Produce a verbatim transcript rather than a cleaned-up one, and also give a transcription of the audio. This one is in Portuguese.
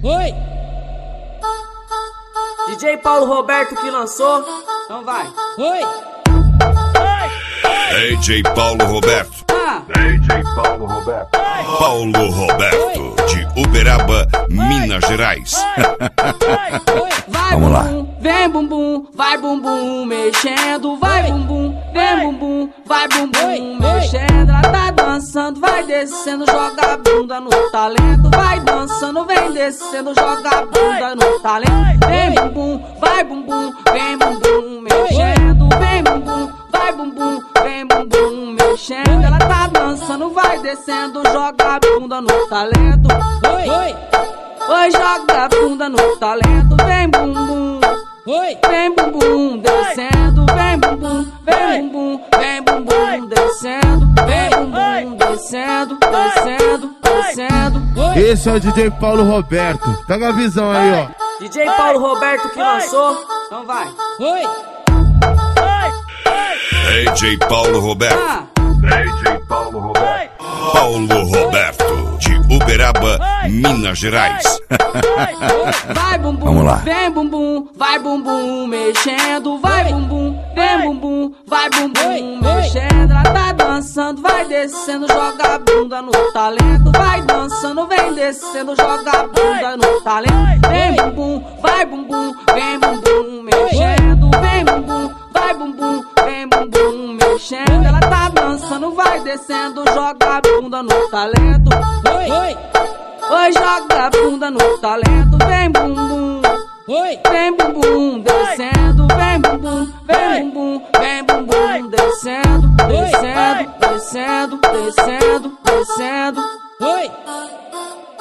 Oi! D J Paulo Roberto que lançou, então vai. Oi! D J Paulo Roberto. Ah. D J Paulo Roberto. Paulo Roberto, de Uberaba, Minas Gerais. Vai, Vamos lá. Bumbum, vem bumbum, vai bumbum mexendo, vai bumbum, vem bumbum, vai bumbum mexendo. Ela tá dançando, vai descendo, joga a bunda no talento. Vai dançando, vem descendo, joga a bunda no talento. Vem bumbum, vai bumbum, vem bumbum mexendo, vem bumbum, vai bumbum, vem bumbum mexendo. Ela tá dançando, vai descendo, joga a bunda no talento. Oi! Oi! Oi, joga a bunda no talento, vem bumbum. Oi! Vem bumbum descendo, vem bumbum, vem bumbum, vem bumbum descendo, vem bumbum descendo, descendo, descendo. Esse é o D J Paulo Roberto. Pega a visão aí, ó. D J Paulo Roberto que lançou, então vai. Oi! D J Paulo Roberto. Ah. D J Paulo Roberto. Paulo Roberto, de Uberaba, Minas Gerais. Vai bumbum, Vamos lá. vem bumbum, vai bumbum mexendo, vai bumbum, vem bumbum, vai bumbum mexendo. Ela tá dançando, vai descendo, joga a bunda no talento. Vai dançando, vem descendo, joga a bunda no talento. Vem bumbum, vai bumbum, vem bumbum mexendo, vem bumbum, vai bumbum, vem bumbum mexendo. Ela tá dançando, vai descendo, joga a bunda no talento. Oi! Oi! Oi, joga a bunda no talento, vem bumbum. Oi! Vem bumbum descendo, vem bumbum, vem bumbum, vem bumbum descendo, descendo, descendo, descendo, descendo. Oi!